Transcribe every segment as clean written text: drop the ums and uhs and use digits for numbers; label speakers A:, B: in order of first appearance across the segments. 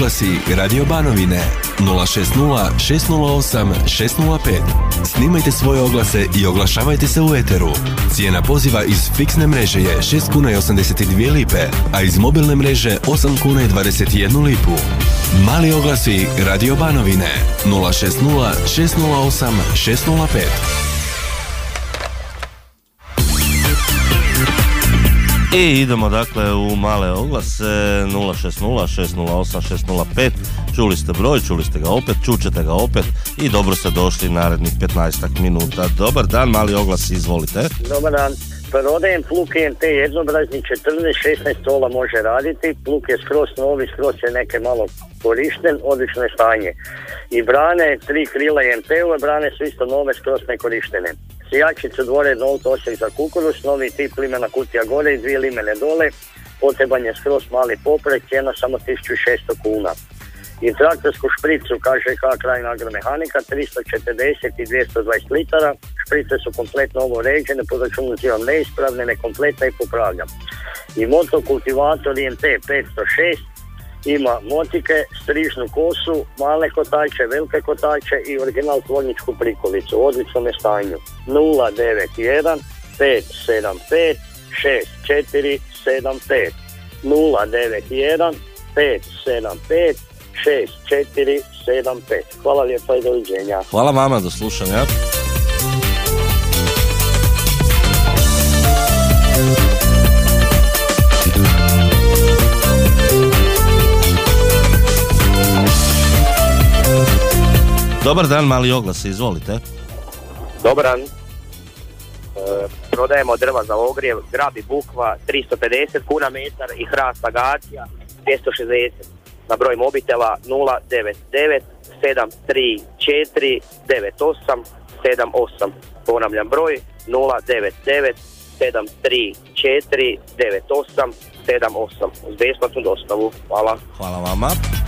A: oglasi Radio Banovine 060 608 605. Snimajte svoje oglase i oglašavajte se u eteru. Cijena poziva iz fiksne mreže je 6 kuna i 82 lipe, a iz mobilne mreže 8 kuna i 21 lipu. Mali oglasi Radio Banovine 060 608 605.
B: I idemo dakle u male oglase 060 608 605. Čuli ste broj, čuli ste ga opet, čućete ga opet i dobro ste došli narednih 15 minuta. Dobar dan, mali oglas, izvolite.
C: Dobar dan. Prodajem pluk IMT jednobrazni 14-16 tola može raditi. Pluk je skroz novi, skroz je neke malo korišten, odlično je stanje. I brane, 3 krila IMT-ove, brane su isto nove, skroz nekorištene. Sijačicu dvore Nolt osjek za kukuruz, novi tip limena kutija gore i 2 limene dole. Potreban je skroz mali poprek, cijena samo 1600 kuna. I traktorsku špricu KŽK Krajina agromehanika 340 i 220 litara. Šprice su kompletno ovo uređene, po računu zivam neispravne, nekompletne i popravljam. I motokultivator IMT 506 ima motike, strižnu kosu, male kotače, velike kotače i original tvorničku prikolicu u odličnom je stanju. 091 575 6475 091 575 6475. Hvala lijepo i doviđenja.
B: Hvala vama, do slušanja. Dobar dan, mali oglas, izvolite.
D: Dobar dan. Prodajemo drva za ogrjev, grabi bukva 350 kuna metar i hrast agacija 260. Na broj mobitela 099 734 98 78. Ponavljam broj 099 734 98 78. Uz besplatnu dostavu. Hvala.
B: Hvala vama.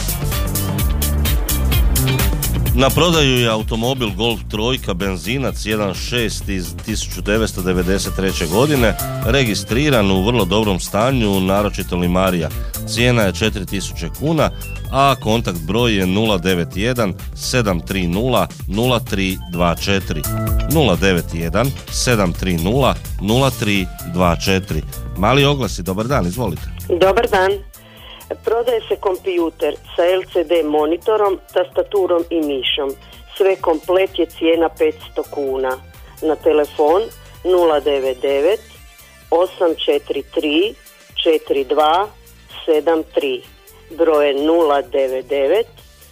B: Na prodaju je automobil Golf trojka benzinac 1.6 iz 1993. godine, registriran u vrlo dobrom stanju, naročito limarija. Cijena je 4000 kuna, a kontakt broj je 091 730 0324. 091 730 0324. Mali oglasi, dobar dan, izvolite.
E: Dobar dan. Prodaje se kompjuter sa LCD monitorom, tastaturom i mišom. Sve komplet je cijena 500 kuna. Na telefon 099 843 4273. Broj je 099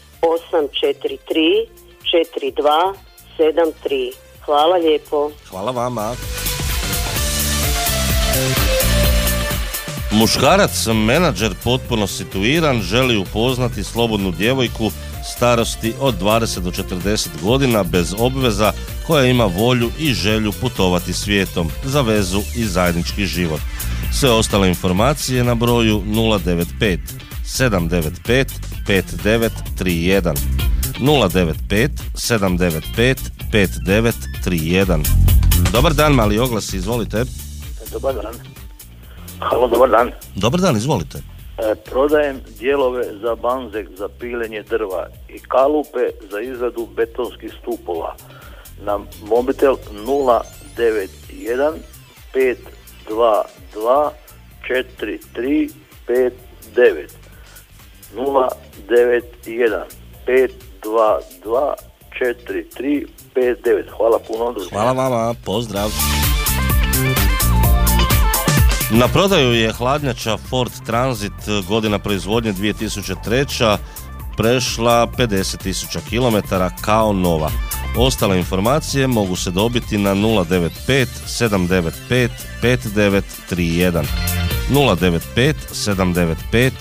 E: 843 4273. Hvala lijepo.
B: Hvala vama. Muškarac, menadžer potpuno situiran, želi upoznati slobodnu djevojku starosti od 20 do 40 godina bez obveza, koja ima volju i želju putovati svijetom za vezu i zajednički život. Sve ostale informacije na broju 095 795 5931. 095 795 5931. Dobar dan, mali oglas, izvolite.
C: Dobar dan. Halo, dobar dan.
B: Dobar dan, izvolite.
C: Prodajem dijelove za banzek za pilenje drva i kalupe za izradu betonskih stupova. Na mobitel 091 522 4359. 091 522 4359. Hvala puno.
B: Hvala vama, pozdrav. Na prodaju je hladnjača Ford Transit, godina proizvodnje 2003, prešla 50.000 km kao nova. Ostale informacije mogu se dobiti na 095 795 5931. 095 795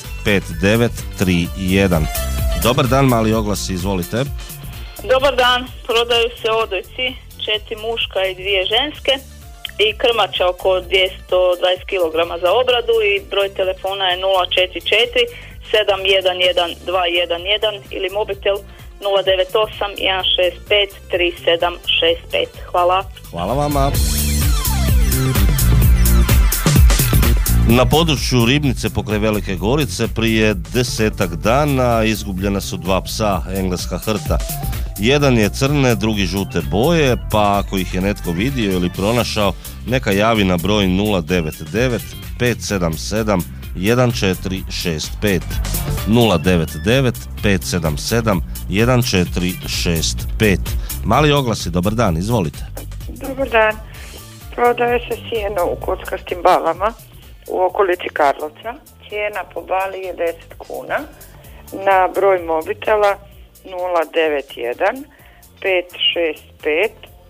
B: 5931. Dobar dan, mali oglas, izvolite.
F: Dobar dan, prodaju se odojci, 4 muška i 2 ženske i krmača oko 220 kg za obradu i broj telefona je 044 711 211 ili mobitel 098 165 3765. Hvala.
B: Hvala vama. Na području Ribnice pokraj Velike Gorice prije 10 dana izgubljena su 2 psa, engleska hrta. Jedan je crne, drugi žute boje, pa ako ih je netko vidio ili pronašao, neka javi na broj 099 577 1465. 099 577 1465. Mali oglasi, dobar dan, izvolite.
G: Dobar dan. Prodaje se sjeno u kockastim balama u okolici Karlovca. Cijena po bali je 10 kuna. Na broj mobitela 091 565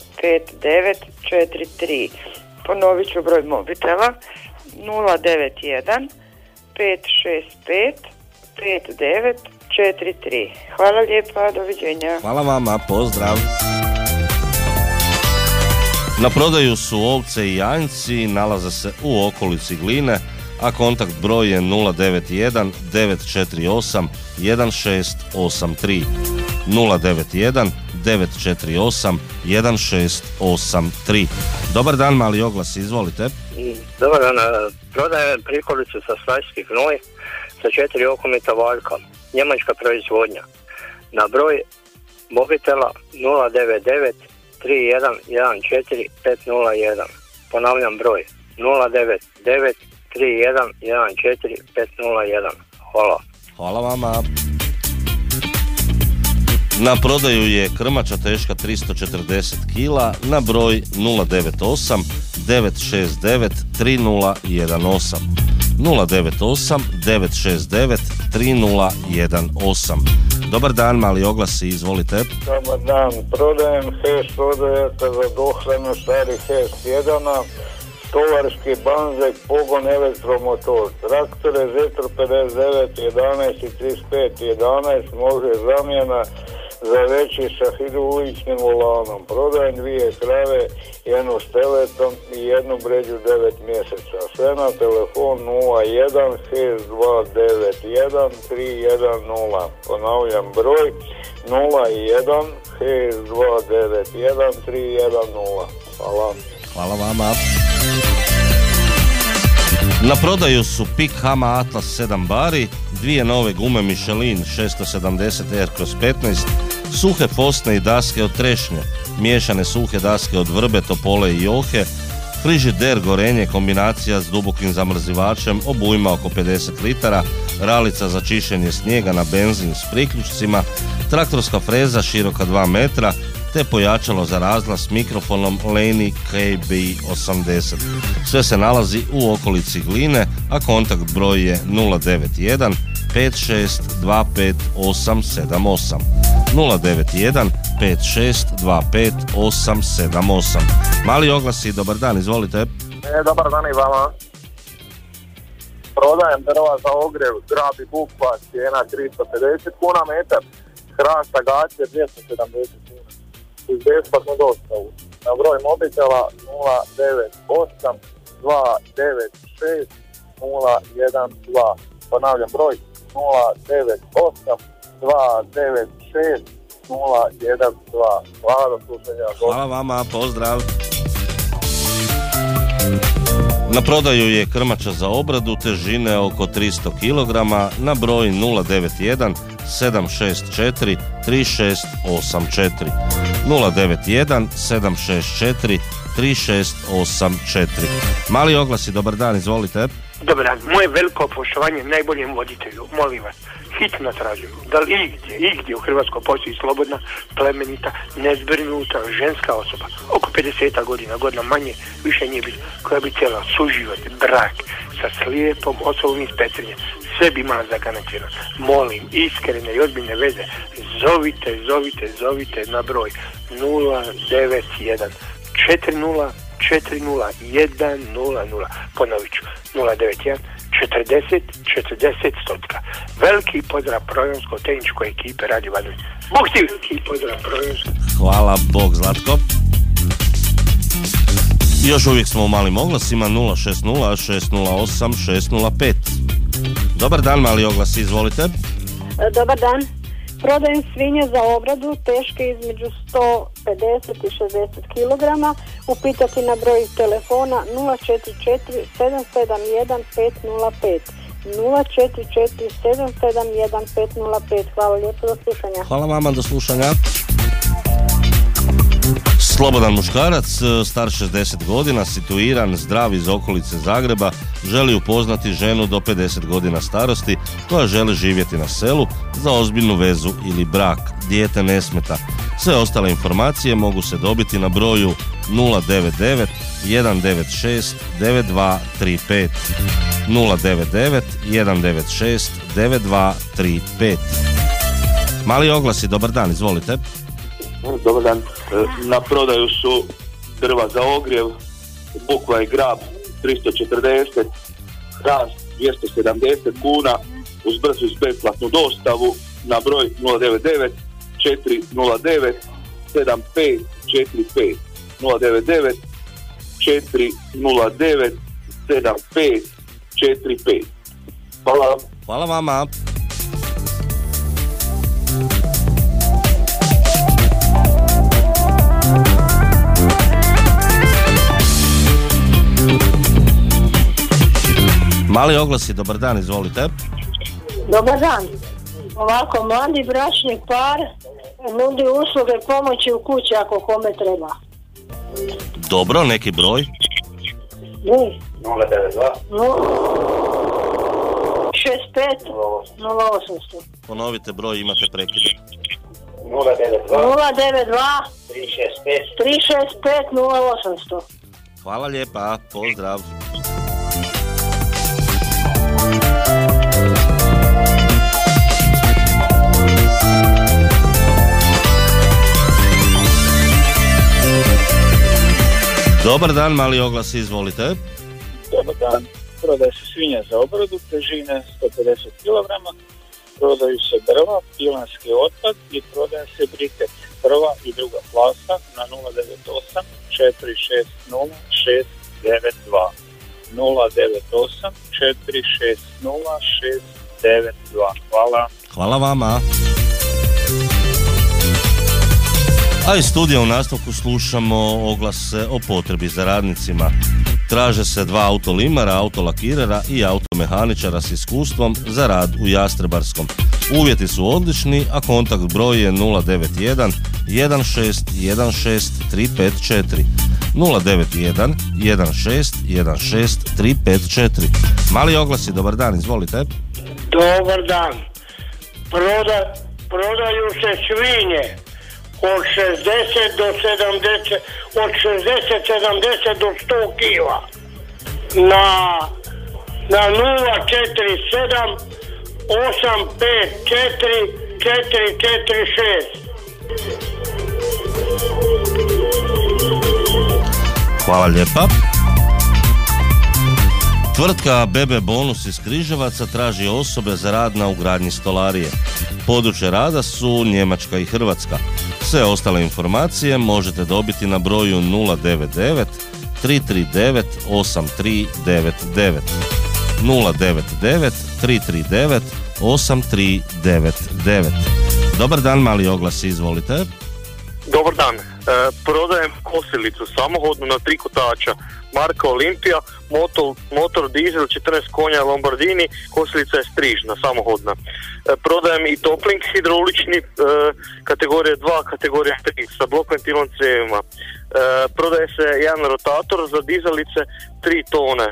G: 5943. Ponovit ću broj mobitela 091 565 5943. Hvala lijepa, doviđenja.
B: Hvala vama, pozdrav. Na prodaju su ovce i janjci, nalaze se u okolici Gline, a kontakt broj je 091 948 1683. 091 948 1683. Dobar dan, mali oglas, izvolite.
C: Dobar dan, prodajem prikolicu sa stajski gnoj sa 4 okomita valjka, njemačka proizvodnja. Na broj mobitela 099 3114 501. Ponavljam broj 099 3114 501. Hvala.
B: Hvala vama. Na prodaju je krmača teška 340 kg na broj 098 969 3018. 098 969 3018. Dobar dan, mali oglasi, izvolite.
H: Dobar dan, prodajem HES prodajaka za dohranu starih HES 1, stolarski banzek, pogon elektromotor, traktore Zetro 59, 11 i 35, 11, može zamjena za veći sa hidrouličnim volanom. Prodajem 2 krave, jednu s teletom i jednu bređu 9 mjeseca. Sve na telefon 01 6291 310. Ponavljam broj 01 6291 310. Hvala.
B: Hvala vama. Na prodaju su Pik Hama Atlas 7 bari, 2 nove gume Michelin 670 R/15, suhe fosne i daske od trešnje, miješane suhe daske od vrbe, topole i johe, frižider gorenje kombinacija s dubokim zamrzivačem, obujma oko 50 litara, ralica za čišćenje snijega na benzin s priključcima, traktorska freza široka 2 metra, te pojačalo za razglas s mikrofonom Laney KB80. Sve se nalazi u okolici Gline, a kontakt broj je 091 5625 878. 091 5625 878. Mali oglasi, dobar dan, izvolite.
I: Dobar dan i vama. Prodajem drva za ogrjev, grab i bukva, cijena 350 kuna metar, hrast agacije 270 kuna. Uz besplatnu dostavu. Na broj mobitela 098 296 012. Ponavljam broj 098 296 012. Hvala, do slušanja.
B: Hvala vama, pozdrav. Na prodaju je krmača za obradu težine oko 300 kg na broj 091 764 3684. 091 764 3684. Mali oglasi, dobar dan, izvolite.
J: Dobar dan, moje veliko poštovanje najboljem voditelju, molim vas, hitno tražim, da li igdje u Hrvatskoj postoji slobodna, plemenita, nezbrinuta ženska osoba, oko 50 godina manje, više nije biti, koja bi cijela suživot, brak sa slijepom osobom iz Petrinje, sve bi imala zagarantirano. Molim, iskrene i ozbiljne veze, zovite na broj 091 40 40 100. Ponovit ću, 091 40 40 100. Veliki pozdrav programsko-tehničkoj ekipe Radio Vanović. Bog ti veliki pozdrav programsko.
B: Hvala, Bog, Zlatko. Još uvijek smo u malim oglasima 060 608 605. Dobar dan, mali oglas, izvolite.
K: Dobar dan. Prodajem svinje za obradu teške između 150 i 60 kg. Upitati na broj telefona 044 771 505. 044 771 505. Hvala lijepo, do slušanja.
B: Hvala vama, do slušanja. Slobodan muškarac, star 60 godina, situiran, zdrav iz okolice Zagreba, želi upoznati ženu do 50 godina starosti koja želi živjeti na selu za ozbiljnu vezu ili brak. Dijete ne smeta. Sve ostale informacije mogu se dobiti na broju 099 196 9235. 099 196 9235. Mali oglasi, dobar dan, izvolite.
L: Dobar dan. Na prodaju su drva za ogrjev, bukva i grab 340, hrast 270 kuna, uz brzu i besplatnu dostavu na broj 099 409 7545. 099 409 7545. Hvala.
B: Hvala vama. Mali oglasi, dobar dan, izvolite.
M: Dobar dan. Ovako, mladi bračni par nudi usluge pomoći u kući ako kome treba.
B: Dobro, neki broj?
M: 092 65 0800.
B: Ponovite broj, imate prekide.
M: 092 365 0800.
B: Hvala lijepa, pozdrav. Dobar dan, mali oglas, izvolite.
N: Dobar dan. Prodaje se svinja za obradu, težine 150 kg, prodaju se drva, pilanski otpad i prodaje se briket. Prva i druga klasa na 098 460 692. 098 460 692. Hvala.
B: Hvala vama. A iz studija u nastavku slušamo oglase o potrebi za radnicima. Traže se 2 autolimara, autolakirera i automehaničara s iskustvom za rad u Jastrebarskom. Uvjeti su odlični, a kontakt broj je 091 16 16 354. 091 16 16 354. Mali oglasi, dobar dan, izvolite.
O: Dobar dan. Prodaju se svinje od 60 do 70, od 60-70 do 100 kila na 047 854 446.
B: Hvala lijepa. Tvrtka BB Bonus iz Križevaca traži osobe za rad na ugradnji stolarije. Područje rada su Njemačka i Hrvatska. Sve ostale informacije možete dobiti na broju 099 339 8399. 099 339 8399. Dobar dan, mali oglas, izvolite.
P: Dobar dan. Prodajem kosilicu samohodnu na 3 kotača, marka Olimpija, motor dizel 14 konja Lombardini, kosilica je strižna, samohodna. Prodajem i topling hidraulični, kategorija 2, kategorija 3, sa blok ventilom cevima. Prodaje se jedan rotator za dizalice 3 tone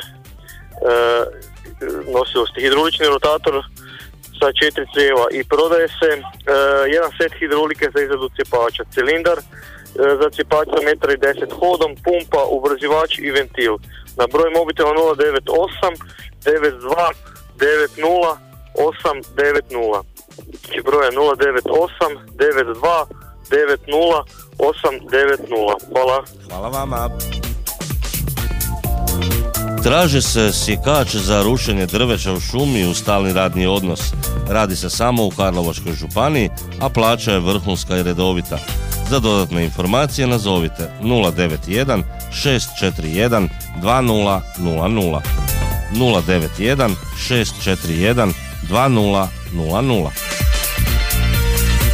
P: nosivosti, hidraulični rotator sa 4 ceva i prodaje se jedan set hidraulike za izradu cjepača, cilindar za cjepač sa 1,10 m hodom, pumpa, ubrzivač i ventil. Na broj mobitela 098 92 90 890. Broj je 098 92 90 890. Hvala.
B: Hvala vama. Traži se sjekač za rušenje drveća u šumi u stalni radni odnos. Radi se samo u Karlovačkoj županiji, a plaća je vrhunska i redovita. Za dodatne informacije nazovite 091 641 2000. 091 641 2000.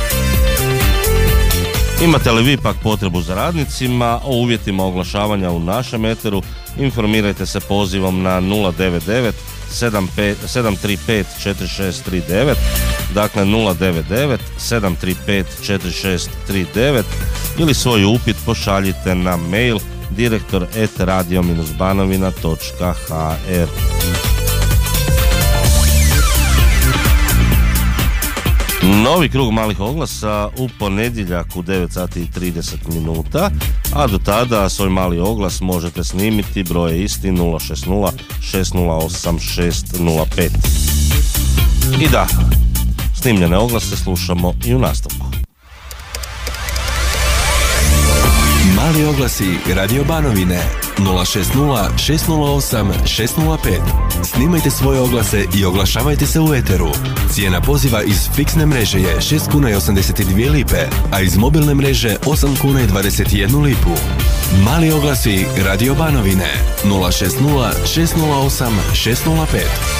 B: Imate li vi pak potrebu za radnicima? O uvjetima oglašavanja u našem eteru informirajte se pozivom na 099 735 4639, dakle 099 735 4639, ili svoj upit pošaljite na mail direktor@radio-banovina.hr. Novi krug malih oglasa u ponedjeljak u 9 sati i 30 minuta, a do tada svoj mali oglas možete snimiti, broj je isti 060 608 605. I da, snimljene oglase slušamo i u nastavku.
A: Mali oglasi Radio Banovine 060 608 605. Snimajte svoje oglase i oglašavajte se u eteru. Cijena poziva iz fiksne mreže je 6 kuna i 82 lipe, a iz mobilne mreže 8 kuna i 21 lipu. Mali oglasi Radio Banovine 060 608 605.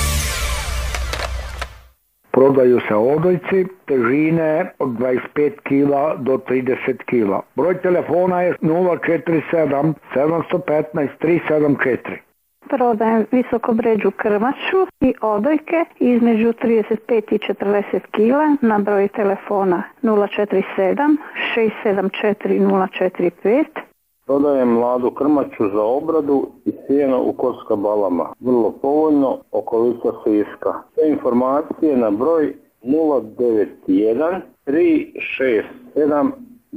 Q: Prodaju se odojci težine od 25 kg do 30 kg. Broj telefona je 047 715 374.
K: Prodajem visokobređu krmaču i odojke između 35 i 40 kg na broj telefona 047 674 045.
H: Prodajem mladu krmaču za obradu i sjeno u Korska Balama. Vrlo povoljno, okolica Siska. Sve informacije na broj 091 367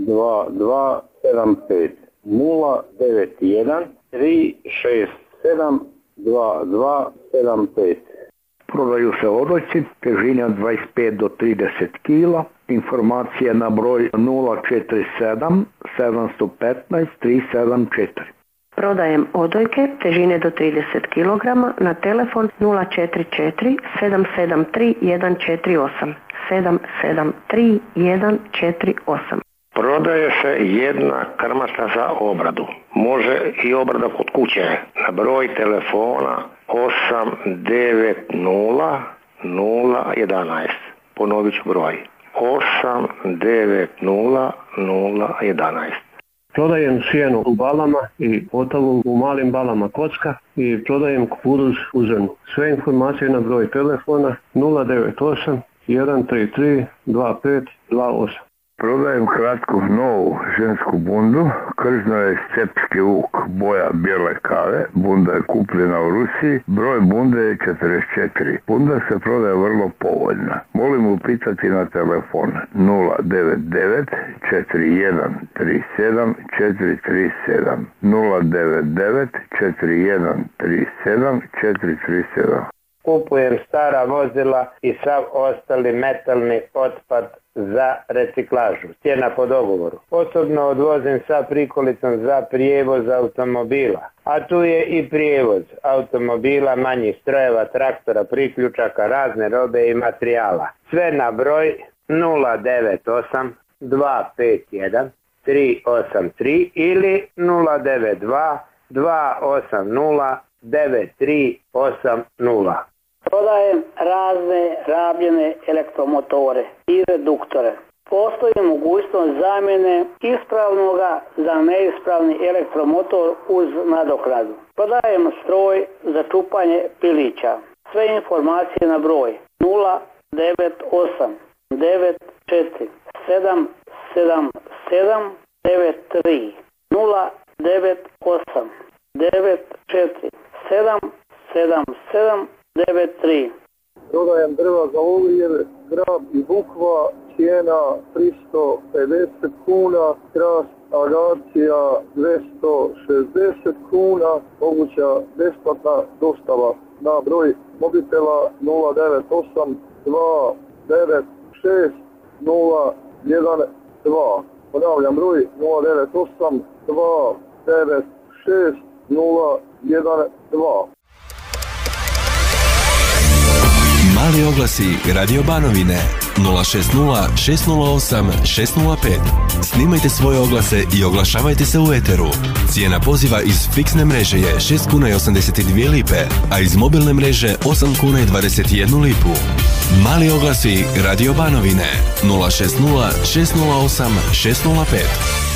H: 2275. 091 367 2275.
Q: Prodaju se odojci težine od 25 do 30 kg. Informacije na broj 047 715 374.
R: Prodajem odojke težine do 30 kg na telefon 044 773 148. 773 148.
O: Prodaje se jedna krmača za obradu. Može i obrada kod kuće. Na broj telefona 890 011. Ponovit ću broj. 890 011.
S: Prodajem sjeno u balama i potavu u malim balama kocka i prodajem kukuruz u zrnu. Sve informacije na broj telefona 098 133 2528.
H: Prodajem kratku novu žensku bundu, krzno je scepski vuk, boja bijele kave, bunda je kupljena u Rusiji, broj bunde je 44. Bunda se prodaje vrlo povoljna. Molim upitati na telefon 099 4137 437 099 4137 437.
T: Kupujem stara vozila i sav ostali metalni otpad za reciklažu. Cijena po dogovoru. Osobno odvozim sa prikolicom za prijevoz automobila. A tu je i prijevoz automobila, manjih strojeva, traktora, priključaka, razne robe i materijala. Sve na broj 098 251 383 ili 092 280 9380.
U: Prodajem razne rabljene elektromotore i reduktore. Postoji mogućnost zamjene ispravnoga za neispravni elektromotor uz nadoknadu. Prodajem stroj za čupanje pilića. Sve informacije na broj 098 94 777 93 098 94 777 93.
I: Prodajem drva za ogrjev, grab i bukva, cijena 350 kuna, krast agacija 260 kuna, moguća besplatna dostava na broj mobitela 098 296 012. Ponavljam broj 098 296 012.
A: Mali oglasi Radio Banovine 060 608 605. Snimajte svoje oglase i oglašavajte se u eteru. Cijena poziva iz fiksne mreže je 6 kuna i 82 lipe, a iz mobilne mreže 8 kuna i 21 lipu. Mali oglasi Radio Banovine 060 608 605.